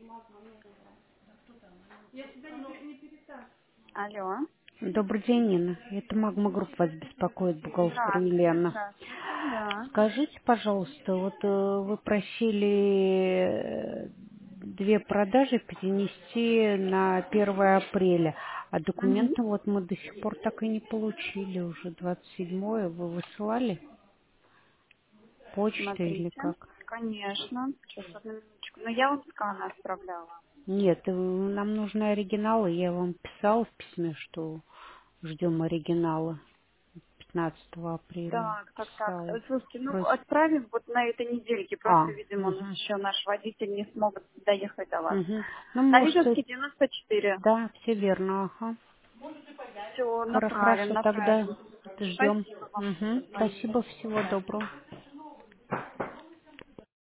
Алло. Добрый день, Нина. Это Магма Групп вас беспокоит, бухгалтер Здравствуйте, Елена. здравствуйте, да. Скажите, пожалуйста, вот вы просили две продажи перенести на 1 апреля, а Угу. документы вот мы до сих пор так и не получили, уже 27-е. Вы высылали почтой или Смотрите. как? Конечно. Сейчас, одну минуточку. Но я вам сканы отправляла. Нет, нам нужны оригиналы. Я вам писала в письме, что ждем оригинала 15 апреля. Так. Писала. Слушайте, ну Просьба. отправим вот на этой недельке. Просто, А, видимо, у нас угу, еще наш водитель не смог доехать до вас. угу. Ну, На может, Визовский 94. да, все верно, ага. Все, Хорошо, тогда направим. ждем. Спасибо вам. До Угу. свидания. Спасибо, всего доброго.